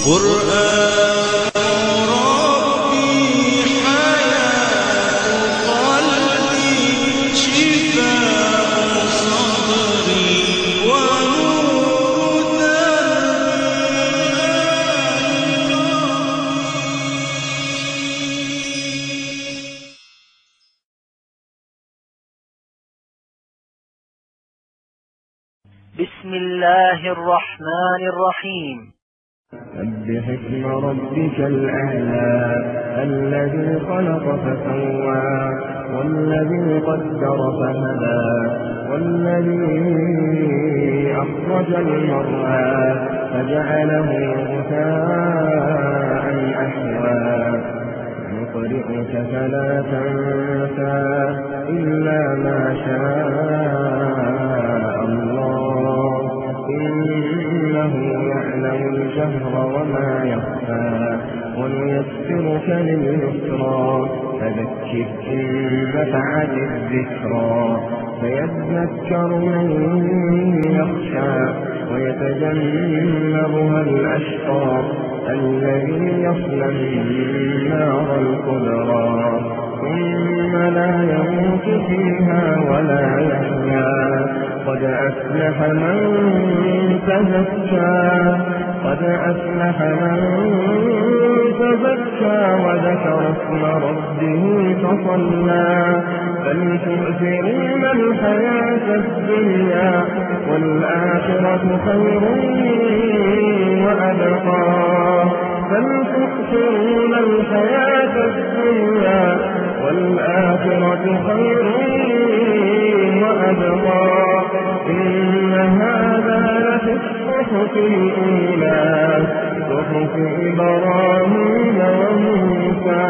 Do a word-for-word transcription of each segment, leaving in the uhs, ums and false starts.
قرآن ربي حياة قلبي شفاء صدري ونور دربي. بسم الله الرحمن الرحيم. سبح اسم ربك الأعلى الذي خلق فسوى والذي قدر فهدى والذي أخرج المرعى فجعله غثاء أحوى نقرئك فلا تنسى إلا ما شاء الله إنه يعلم الجهر وما يخفى ونيسرك لليسرى فذكر إن نفعت الذكرى فيذكر من يخشى ويتجنبها الأشقى الذي يصلى النار الكبرى ثم لا يموت فيها ولا يحيا قد أفلح من تزكى قد أفلح من تزكى وذكر اسم ربه فصلى بل تؤثرون الحياة الدنيا والآخرة خير وأبقى بل تؤثرون الحياة الدنيا والآخرة خير وأبقى إن هذا لفي الصحف الأولى صحف إبراهيم وموسى.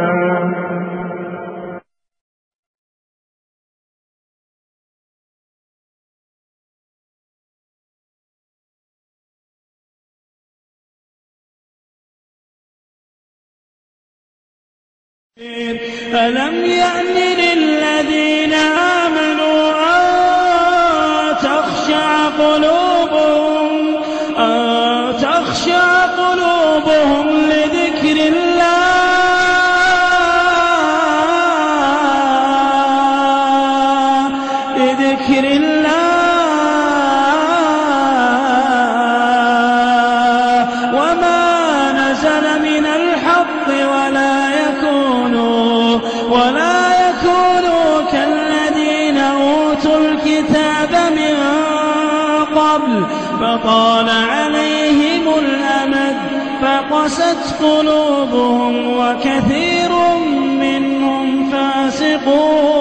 ألم يأن للذين آمنوا أن تخشع قلوبهم أن تخشع قلوبهم لذكر الله لذكر الله وما نزل من الحق ولا يكونوا ولا يكونوا كالذين أوتوا الكتاب من قبل فطال عليهم الأمد فقست قلوبهم وكثير منهم فاسقون.